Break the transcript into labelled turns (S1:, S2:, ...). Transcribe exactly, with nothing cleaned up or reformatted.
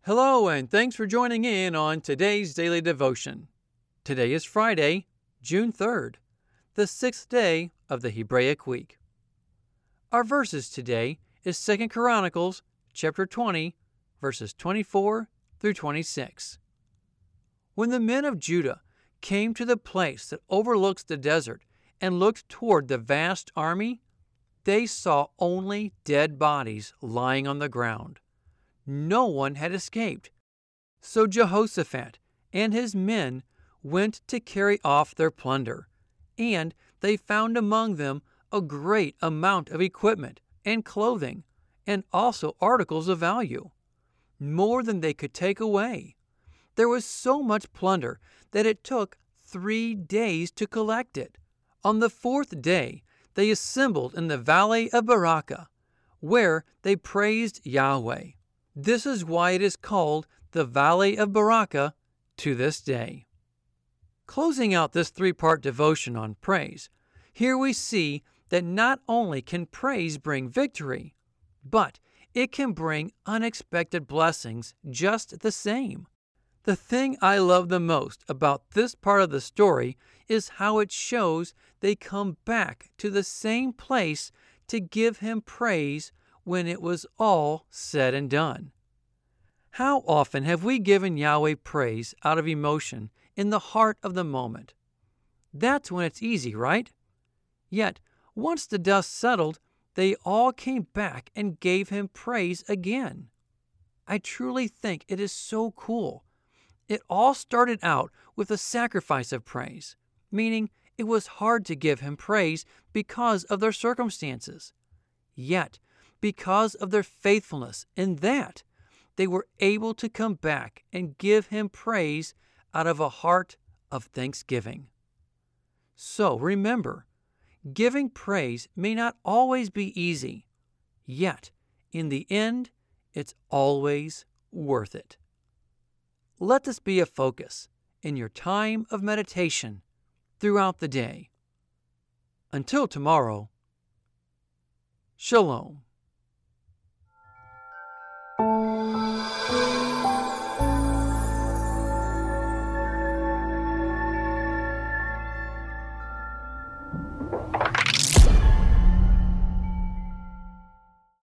S1: Hello, and thanks for joining in on today's daily devotion. Today is Friday, June third, the sixth day of the Hebraic week. Our verses today is Second Chronicles chapter twenty, verses twenty-four through twenty-six. When the men of Judah came to the place that overlooks the desert and looked toward the vast army, they saw only dead bodies lying on the ground. No one had escaped. So Jehoshaphat and his men went to carry off their plunder, and they found among them a great amount of equipment and clothing, and also articles of value, more than they could take away. There was so much plunder that it took three days to collect it. On the fourth day, they assembled in the valley of Barakah, where they praised Yahweh. This is why it is called the Valley of Barakah to this day. Closing out this three-part devotion on praise, here we see that not only can praise bring victory, but it can bring unexpected blessings just the same. The thing I love the most about this part of the story is how it shows they come back to the same place to give him praise when it was all said and done. How often have we given Yahweh praise out of emotion in the heart of the moment? That's when it's easy, right? Yet, once the dust settled, they all came back and gave him praise again. I truly think it is so cool. It all started out with a sacrifice of praise, meaning it was hard to give him praise because of their circumstances. Yet, because of their faithfulness in that, they were able to come back and give him praise out of a heart of thanksgiving. So remember, giving praise may not always be easy, yet in the end, it's always worth it. Let this be a focus in your time of meditation throughout the day. Until tomorrow, Shalom.